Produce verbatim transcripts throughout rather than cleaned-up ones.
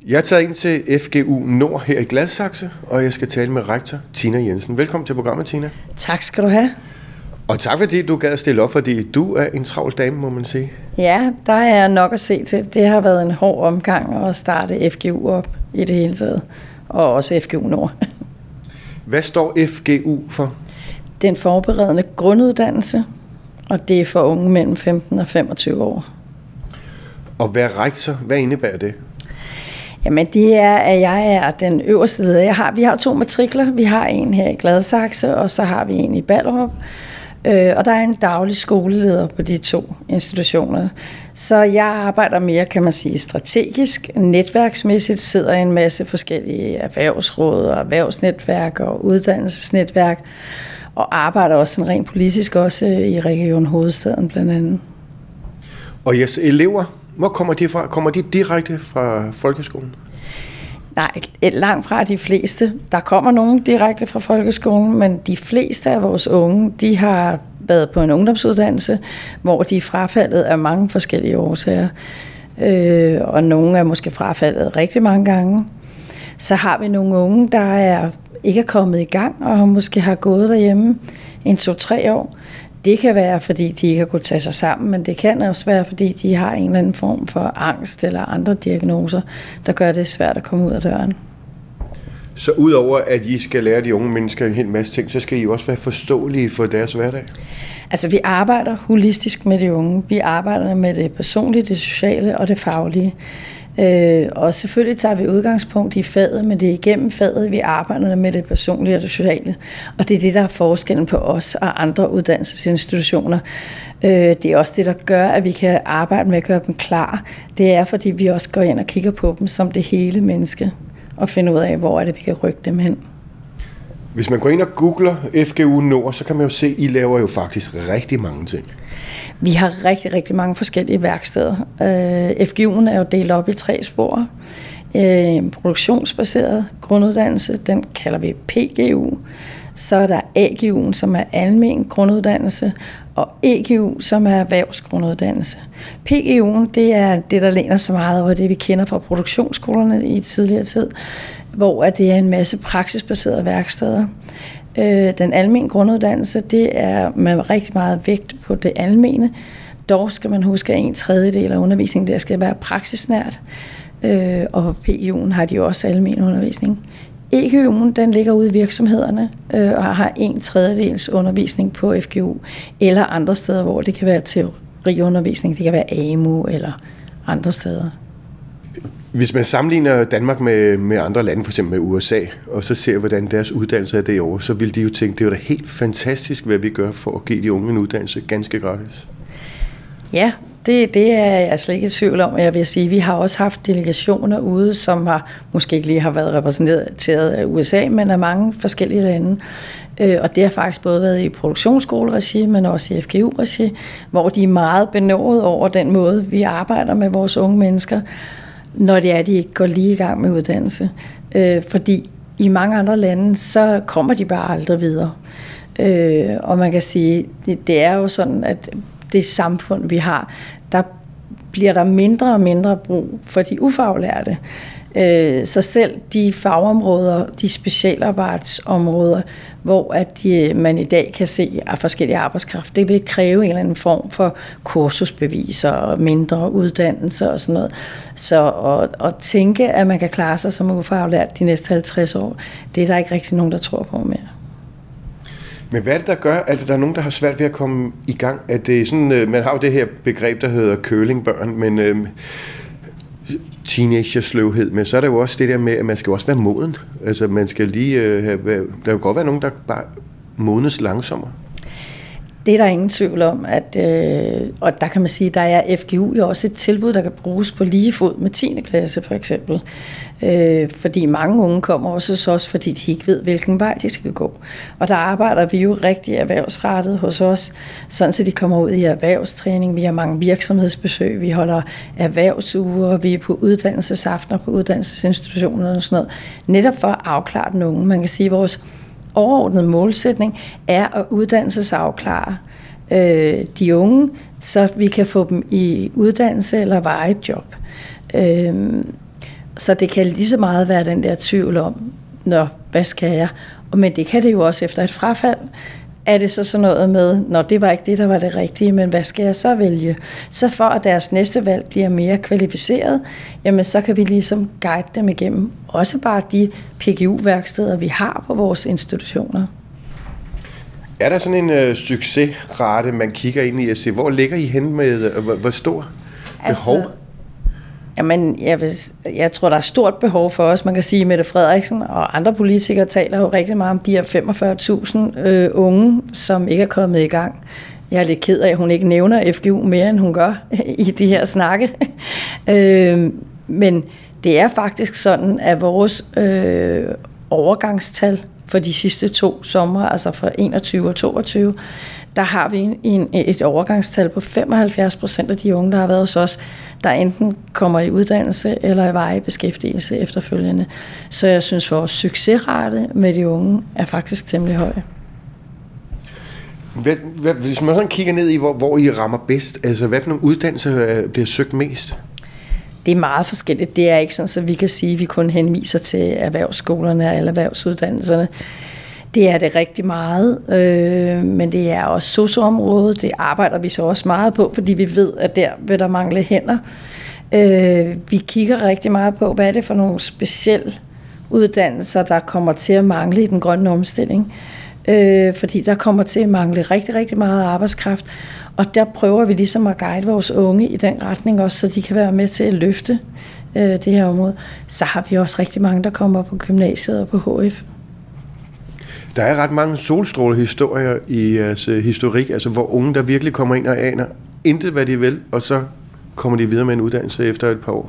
Jeg er taget ind til F G U Nord her i Gladsaxe, og jeg skal tale med rektor Tina Jensen. Velkommen til programmet, Tina. Tak skal du have. Og tak fordi du gad at stille op, fordi du er en travl dame, må man sige. Ja, der er nok at se til. Det har været en hård omgang at starte F G U op i det hele taget, og også F G U Nord. Hvad står F G U for? Den forberedende grunduddannelse, og det er for unge mellem femten og femogtyve år. Og hvad er rektor? Hvad indebærer det? Jamen det er, at jeg er den øverste leder. Jeg har, vi har to matrikler. Vi har en her i Gladsaxe, og så har vi en i Ballerup. Øh, og der er en daglig skoleleder på de to institutioner. Så jeg arbejder mere, kan man sige, strategisk, netværksmæssigt, sidder i en masse forskellige erhvervsråd og erhvervsnetværk og uddannelsesnetværk, og arbejder også sådan rent politisk også i Region Hovedstaden blandt andet. Og jeres elever, hvor kommer de fra? Kommer de direkte fra folkeskolen? Nej, langt fra de fleste. Der kommer nogen direkte fra folkeskolen, men de fleste af vores unge, de har været på en ungdomsuddannelse, hvor de er frafaldet af mange forskellige årsager. Øh, og nogle er måske frafaldet rigtig mange gange. Så har vi nogle unge, der er ikke er kommet i gang, og måske har gået derhjemme en to-tre år. Det kan være, fordi de ikke har kunnet tage sig sammen, men det kan også være, fordi de har en eller anden form for angst eller andre diagnoser, der gør det svært at komme ud af døren. Så udover at I skal lære de unge mennesker en hel masse ting, så skal I også være forståelige for deres hverdag? Altså, vi arbejder holistisk med de unge. Vi arbejder med det personlige, det sociale og det faglige. Øh, og selvfølgelig tager vi udgangspunkt i faget, men det er igennem faget, vi arbejder med det personlige og det sociale. Og det er det, der er forskellen på os og andre uddannelsesinstitutioner. Øh, det er også det, der gør, at vi kan arbejde med at gøre dem klar. Det er, fordi vi også går ind og kigger på dem som det hele menneske, og finder ud af, hvor er det, vi kan rykke dem hen. Hvis man går ind og googler F G U Nord, så kan man jo se, at I laver jo faktisk rigtig mange ting. Vi har rigtig, rigtig mange forskellige værksteder. F G U'en er jo delt op i tre spor. En produktionsbaseret grunduddannelse, den kalder vi P G U. Så er der A G U'en, som er almen grunduddannelse, og E G U, som er erhvervsgrunduddannelse. P G U'en, det er det, der læner så meget over det, vi kender fra produktionsskolerne i tidligere tid, hvor det er en masse praksisbaserede værksteder. Den almene grunduddannelse, det er med rigtig meget vægt på det almene. Dog skal man huske, at en tredjedel af undervisningen der skal være praksisnært, og på P G U'en har de også almen undervisning. E G U'en, den ligger ude i virksomhederne og har en tredjedels undervisning på F G U, eller andre steder, hvor det kan være teoriundervisning, det kan være A M U eller andre steder. Hvis man sammenligner Danmark med, med andre lande, f.eks. med U S A, og så ser, hvordan deres uddannelse er derovre, så vil de jo tænke, det er da helt fantastisk, hvad vi gør for at give de unge en uddannelse ganske gratis. Ja, det, det er jeg slet ikke i tvivl om. Jeg vil sige, vi har også haft delegationer ude, som har måske ikke lige har været repræsenteret af U S A, men af mange forskellige lande. Og det har faktisk både været i produktionsskoleregi, men også i F G U-regi, hvor de er meget benådet over den måde, vi arbejder med vores unge mennesker, når det er, at de ikke går lige i gang med uddannelse. Øh, fordi i mange andre lande, så kommer de bare aldrig videre. Øh, og man kan sige, det, det er jo sådan, at det samfund, vi har, der bliver der mindre og mindre brug for de ufaglærte. Øh, så selv de fagområder, de specialarbejdsområder, hvor at de, man i dag kan se af forskellige arbejdskraft, det vil kræve en eller anden form for kursusbeviser og mindre uddannelser og sådan noget. Så at, at tænke, at man kan klare sig som ufaglært de næste halvtreds år, det er der ikke rigtig nogen, der tror på mere. Men hvad er det, der gør, at der er nogen, der har svært ved at komme i gang? At det er sådan, man har jo det her begreb, der hedder curlingbørn, men øh, teenagersløvhed, men så er der jo også det der med, at man skal også være moden. Altså man skal lige øh, have, der kan godt være nogen, der bare modnes langsommere. Det er der ingen tvivl om, at, øh, og der kan man sige, at der er F G U jo også et tilbud, der kan bruges på lige fod med tiende klasse for eksempel. Øh, fordi mange unge kommer også, også, fordi de ikke ved, hvilken vej de skal gå. Og der arbejder vi jo rigtig erhvervsrettet hos os, sådan så de kommer ud i erhvervstræning. Vi har mange virksomhedsbesøg, vi holder erhvervsuger, vi er på uddannelsesaftener på uddannelsesinstitutioner og sådan noget. Netop for at afklare den unge. Man kan sige, at vores overordnede målsætning er at uddannelsesafklare øh, de unge, så vi kan få dem i uddannelse eller varigt job. Øh, Så det kan lige så meget være den der tvivl om, nå, hvad skal jeg? Men det kan det jo også efter et frafald. Er det så sådan noget med, når det var ikke det, der var det rigtige, men hvad skal jeg så vælge? Så for at deres næste valg bliver mere kvalificeret, jamen så kan vi ligesom guide dem igennem. Også bare de P G U-værksteder, vi har på vores institutioner. Er der sådan en øh, succesrate, man kigger ind i at se, hvor ligger I hen med, hvor, hvor stor behov? Altså, jamen, jeg, vil, jeg tror, der er stort behov for os. Man kan sige, at Mette Frederiksen og andre politikere taler jo rigtig meget om de her femogfyrre tusind øh, unge, som ikke er kommet i gang. Jeg er lidt ked af, at hun ikke nævner F G U mere, end hun gør i de her snakke. øh, men det er faktisk sådan, at vores øh, overgangstal for de sidste to somre, altså for enogtyve og toogtyve, der har vi en, en, et overgangstal på femoghalvfjerds procent af de unge, der har været hos os, der enten kommer i uddannelse eller i varig beskæftigelse efterfølgende. Så jeg synes, vores succesrate med de unge er faktisk temmelig høj. Hvad, hvad, hvis man sådan kigger ned i, hvor, hvor I rammer bedst, altså hvad for nogle uddannelser bliver søgt mest? Det er meget forskelligt. Det er ikke sådan, at vi kan sige, at vi kun henviser til erhvervsskolerne og alle erhvervsuddannelserne. Det er det rigtig meget, øh, men det er også sosu-området. Det arbejder vi så også meget på, fordi vi ved, at der vil der mangle hænder. Øh, vi kigger rigtig meget på, hvad er det for nogle specielle uddannelser, der kommer til at mangle i den grønne omstilling. Øh, fordi der kommer til at mangle rigtig, rigtig meget arbejdskraft. Og der prøver vi ligesom at guide vores unge i den retning også, så de kan være med til at løfte øh, det her område. Så har vi også rigtig mange, der kommer på gymnasiet og på H F. Der er ret mange solstrålehistorier i jeres historik, altså hvor unge, der virkelig kommer ind og aner intet, hvad de vil, og så kommer de videre med en uddannelse efter et par år.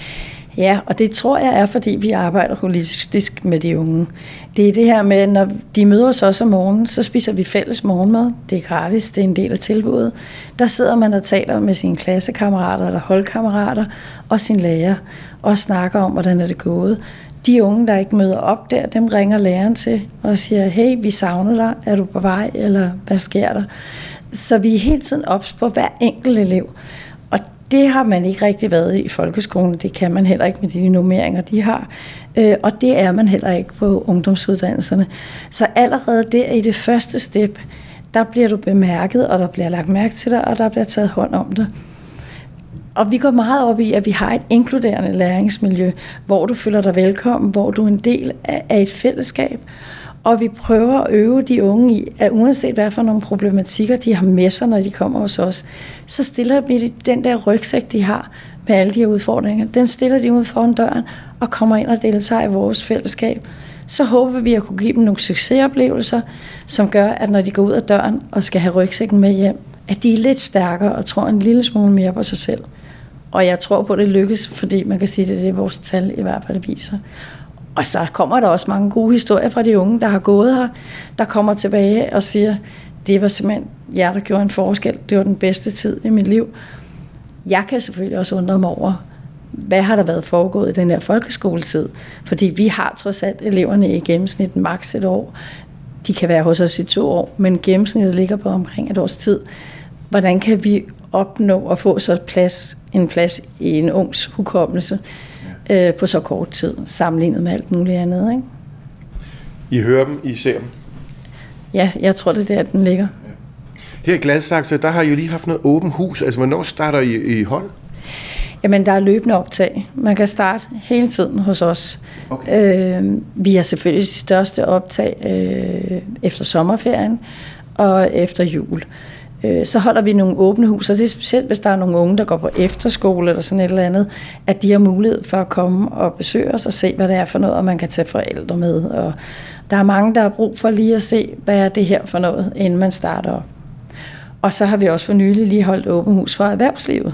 Ja, og det tror jeg er, fordi vi arbejder holistisk med de unge. Det er det her med, når de møder os også om morgenen, så spiser vi fælles morgenmad. Det er gratis, det er en del af tilbuddet. Der sidder man og taler med sine klassekammerater eller holdkammerater og sin lærer og snakker om, hvordan er det gået. De unge, der ikke møder op der, dem ringer læreren til og siger, hey, vi savner dig, er du på vej, eller hvad sker der? Så vi er hele tiden ops på hver enkelt elev. Og det har man ikke rigtig været i folkeskolen, det kan man heller ikke med de nummeringer, de har. Og det er man heller ikke på ungdomsuddannelserne. Så allerede der i det første step, der bliver du bemærket, og der bliver lagt mærke til dig, og der bliver taget hånd om det. Og vi går meget op i, at vi har et inkluderende læringsmiljø, hvor du føler dig velkommen, hvor du er en del af et fællesskab. Og vi prøver at øve de unge i, at uanset hvad for nogle problematikker de har med sig, når de kommer hos os, så stiller vi den der rygsæk, de har med alle de her udfordringer, den stiller de ud foran døren og kommer ind og deltager i vores fællesskab. Så håber vi at kunne give dem nogle succesoplevelser, som gør, at når de går ud af døren og skal have rygsækken med hjem, at de er lidt stærkere og tror en lille smule mere på sig selv. Og jeg tror på, at det lykkes, fordi man kan sige, at det er det, vores tal i hvert fald viser. Og så kommer der også mange gode historier fra de unge, der har gået her, der kommer tilbage og siger, det var simpelthen jer, der gjorde en forskel. Det var den bedste tid i mit liv. Jeg kan selvfølgelig også undre mig over, hvad har der været foregået i den her folkeskoletid? Fordi vi har trods alt eleverne i gennemsnit maks et år. De kan være hos os i to år, men gennemsnittet ligger på omkring et års tid. Hvordan kan vi opnå at få så plads, en plads i en ungs hukommelse øh, på så kort tid, sammenlignet med alt muligt andet, ikke? I hører dem, I ser dem? Ja, jeg tror, det er der, den ligger. Her i Gladsaxe, der har I jo lige haft noget åbent hus. Altså, hvornår starter I i hold? Jamen, der er løbende optag. Man kan starte hele tiden hos os. Okay. Øh, vi har selvfølgelig de største optag øh, efter sommerferien og efter jul. Øh, så holder vi nogle åbne hus, og det er specielt, hvis der er nogle unge, der går på efterskole eller sådan et eller andet, at de har mulighed for at komme og besøge os og se, hvad det er for noget, og man kan tage forældre med. Og der er mange, der har brug for lige at se, hvad er det her for noget, inden man starter op. Og så har vi også for nylig lige holdt åbent hus fra erhvervslivet.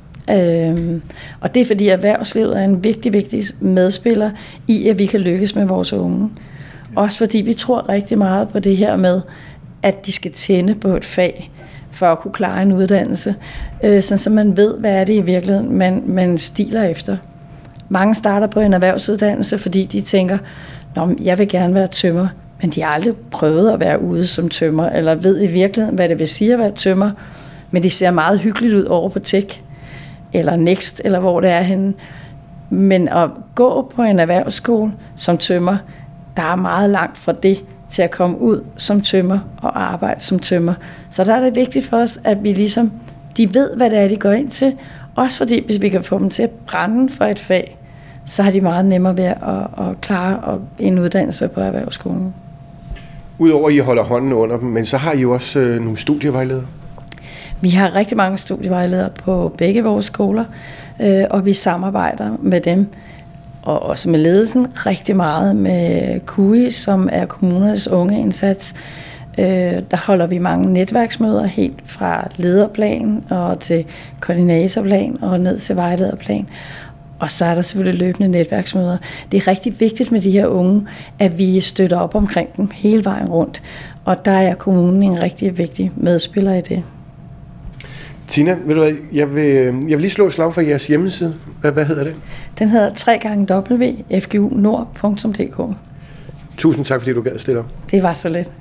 Øhm, og det er fordi erhvervslivet er en vigtig, vigtig medspiller i, at vi kan lykkes med vores unge. Også fordi vi tror rigtig meget på det her med, at de skal tænde på et fag for at kunne klare en uddannelse, øh, sådan så man ved, hvad er det i virkeligheden, man, man stiler efter. Mange starter på en erhvervsuddannelse, fordi de tænker, nå, jeg vil gerne være tømrer, men de har aldrig prøvet at være ude som tømrer, eller ved i virkeligheden, hvad det vil sige at være tømrer, men det ser meget hyggeligt ud over på Tech, eller Next, eller hvor det er henne. Men at gå på en erhvervsskole som tømrer, der er meget langt fra det til at komme ud som tømrer og arbejde som tømrer. Så der er det vigtigt for os, at vi ligesom, de ved, hvad det er, de går ind til. Også fordi, hvis vi kan få dem til at brænde for et fag, så har de meget nemmere ved at, at klare en uddannelse på erhvervsskolen. Udover at I holder hånden under dem, men så har I jo også øh, nogle studievejledere. Vi har rigtig mange studievejledere på begge vores skoler, øh, og vi samarbejder med dem, og også med ledelsen, rigtig meget med K U I, som er kommunernes ungeindsats. Øh, der holder vi mange netværksmøder helt fra lederplan og til koordinatorplan og ned til vejlederplan. Og så er der selvfølgelig løbende netværksmøder. Det er rigtig vigtigt med de her unge, at vi støtter op omkring dem hele vejen rundt. Og der er kommunen en rigtig vigtig medspiller i det. Tina, ved du hvad, jeg vil, jeg vil lige slå et slag for jeres hjemmeside. Hvad, hvad hedder det? Den hedder tre gange w punktum f g u nord punktum d k. Tusind tak, fordi du gad stille op. Det var så lidt.